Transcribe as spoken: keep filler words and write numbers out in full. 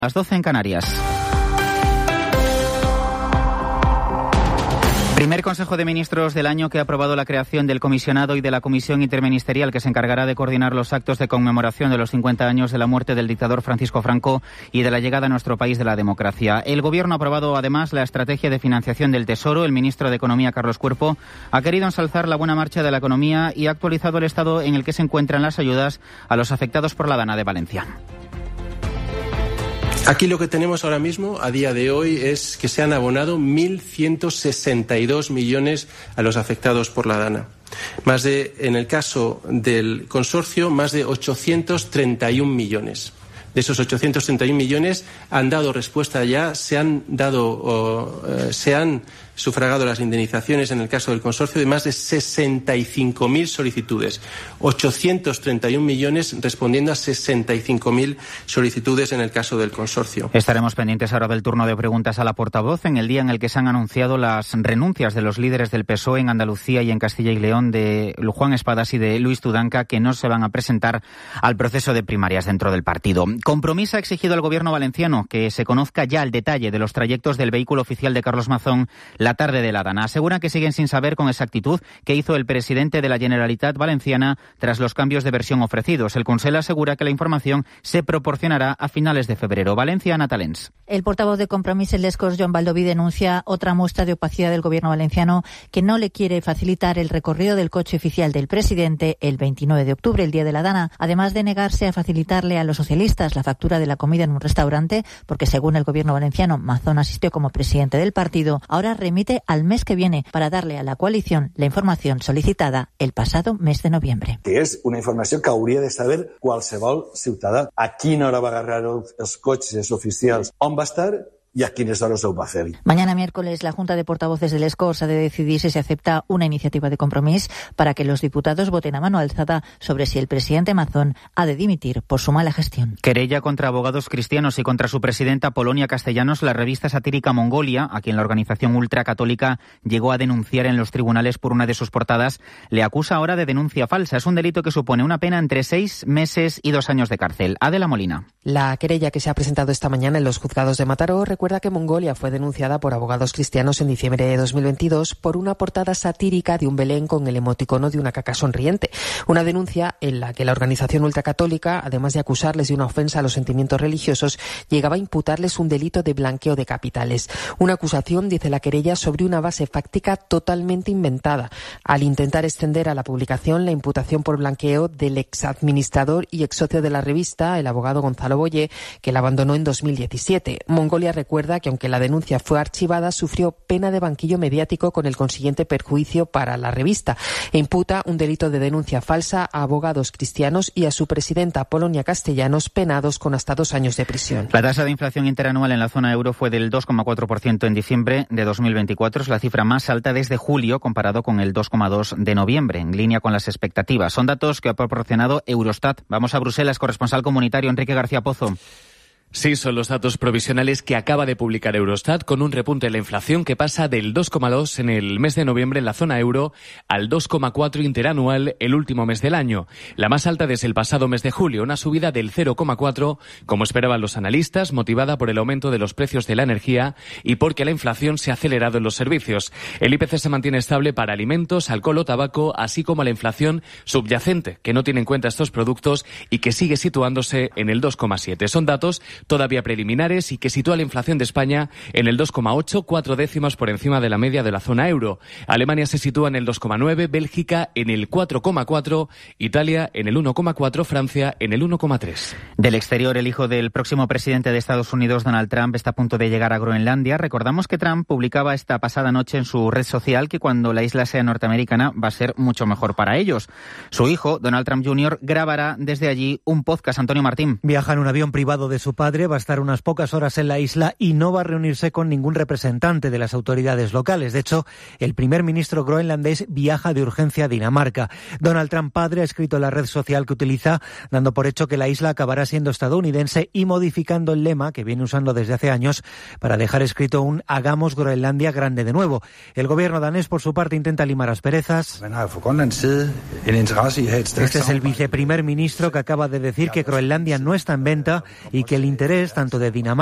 Las doce en Canarias. Primer Consejo de Ministros del año que ha aprobado la creación del comisionado y de la comisión interministerial que se encargará de coordinar los actos de conmemoración de los cincuenta años de la muerte del dictador Francisco Franco y de la llegada a nuestro país de la democracia. El Gobierno ha aprobado además la estrategia de financiación del Tesoro. El ministro de Economía, Carlos Cuerpo, ha querido ensalzar la buena marcha de la economía y ha actualizado el estado en el que se encuentran las ayudas a los afectados por la Dana de Valencia. Aquí lo que tenemos ahora mismo, a día de hoy, es que se han abonado mil ciento sesenta y dos millones a los afectados por la Dana. Más de, en el caso del consorcio, más de ochocientos treinta y un millones. De esos ochocientos treinta y un millones han dado respuesta ya, se han dado, o, eh, se han sufragado las indemnizaciones en el caso del consorcio de más de sesenta y cinco mil solicitudes. ochocientos treinta y un millones respondiendo a sesenta y cinco mil solicitudes en el caso del consorcio. Estaremos pendientes ahora del turno de preguntas a la portavoz en el día en el que se han anunciado las renuncias de los líderes del P S O E en Andalucía y en Castilla y León, de Juan Espadas y de Luis Tudanca, que no se van a presentar al proceso de primarias dentro del partido. Compromís ha exigido al Gobierno valenciano que se conozca ya el detalle de los trayectos del vehículo oficial de Carlos Mazón la tarde de la Dana. Aseguran que siguen sin saber con exactitud qué hizo el presidente de la Generalitat Valenciana tras los cambios de versión ofrecidos. El Consell asegura que la información se proporcionará a finales de febrero. Valencia, Ana Talens. El portavoz de Compromís en Les Corts, Joan Baldoví, denuncia otra muestra de opacidad del Gobierno valenciano, que no le quiere facilitar el recorrido del coche oficial del presidente el veintinueve de octubre, el día de la Dana, además de negarse a facilitarle a los socialistas la factura de la comida en un restaurante, porque según el Gobierno valenciano, Mazón asistió como presidente del partido. Ahora remite al mes que viene para darle a la coalición la información solicitada el pasado mes de noviembre. Que és una informació que hauria de saber qualsevol ciutadà. A quina hora va agarrar els cotxes oficials, on va estar y a quienes ahora se va a hacer. Mañana miércoles la Junta de Portavoces de Les Corts ha de decidir si se acepta una iniciativa de Compromís para que los diputados voten a mano alzada sobre si el presidente Mazón ha de dimitir por su mala gestión. Querella contra abogados cristianos y contra su presidenta Polonia Castellanos. La revista satírica Mongolia, a quien la organización ultracatólica llegó a denunciar en los tribunales por una de sus portadas, le acusa ahora de denuncia falsa. Es un delito que supone una pena entre seis meses y dos años de cárcel. Adela Molina. La querella que se ha presentado esta mañana en los juzgados de Mataró recuerda que Mongolia fue denunciada por abogados cristianos en diciembre de dos mil veintidós por una portada satírica de un Belén con el emoticono de una caca sonriente. Una denuncia en la que la organización ultracatólica, además de acusarles de una ofensa a los sentimientos religiosos, llegaba a imputarles un delito de blanqueo de capitales. Una acusación, dice la querella, sobre una base fáctica totalmente inventada, al intentar extender a la publicación la imputación por blanqueo del exadministrador y exsocio de la revista, el abogado Gonzalo Boye, que la abandonó en dos mil diecisiete. Mongolia recuerda que aunque la denuncia fue archivada, sufrió pena de banquillo mediático con el consiguiente perjuicio para la revista. E imputa un delito de denuncia falsa a abogados cristianos y a su presidenta Polonia Castellanos, penados con hasta dos años de prisión. La tasa de inflación interanual en la zona euro fue del dos coma cuatro por ciento en diciembre de dos mil veinticuatro. Es la cifra más alta desde julio, comparado con el dos coma dos por ciento de noviembre, en línea con las expectativas. Son datos que ha proporcionado Eurostat. Vamos a Bruselas, corresponsal comunitario Enrique García Pozo. Sí, son los datos provisionales que acaba de publicar Eurostat, con un repunte de la inflación que pasa del dos coma dos en el mes de noviembre en la zona euro al dos coma cuatro interanual el último mes del año. La más alta desde el pasado mes de julio, una subida del cero coma cuatro, como esperaban los analistas, motivada por el aumento de los precios de la energía y porque la inflación se ha acelerado en los servicios. El I P C se mantiene estable para alimentos, alcohol o tabaco, así como la inflación subyacente, que no tiene en cuenta estos productos y que sigue situándose en el dos coma siete. Son datos todavía preliminares y que sitúa la inflación de España en el dos coma ocho, cuatro décimas por encima de la media de la zona euro. Alemania se sitúa en el dos coma nueve, Bélgica en el cuatro coma cuatro, Italia en el uno coma cuatro, Francia en el uno coma tres. Del exterior, el hijo del próximo presidente de Estados Unidos, Donald Trump, está a punto de llegar a Groenlandia. Recordamos que Trump publicaba esta pasada noche en su red social que cuando la isla sea norteamericana va a ser mucho mejor para ellos. Su hijo, Donald Trump junior, grabará desde allí un podcast. Antonio Martín. Viaja en un avión privado de su padre, va a estar unas pocas horas en la isla y no va a reunirse con ningún representante de las autoridades locales. De hecho, el primer ministro groenlandés viaja de urgencia a Dinamarca. Donald Trump padre ha escrito en la red social que utiliza, dando por hecho que la isla acabará siendo estadounidense y modificando el lema que viene usando desde hace años para dejar escrito un «Hagamos Groenlandia grande de nuevo». El gobierno danés, por su parte, intenta limar asperezas. Este es el viceprimer ministro que acaba de decir que Groenlandia no está en venta y que el interés interés tanto de Dinamarca